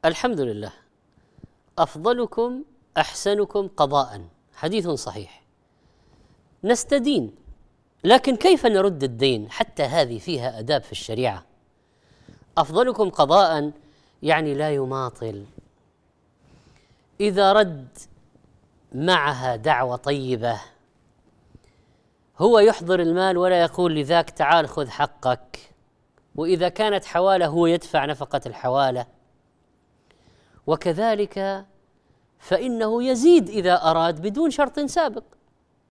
الحمد لله. أفضلكم أحسنكم قضاء، حديث صحيح. نستدين، لكن كيف نرد الدين؟ حتى هذه فيها أداب في الشريعة. أفضلكم قضاء يعني لا يماطل، إذا رد معها دعوة طيبة، هو يحضر المال ولا يقول لذاك تعال خذ حقك، وإذا كانت حوالة هو يدفع نفقة الحوالة، وكذلك فإنه يزيد إذا أراد بدون شرط سابق.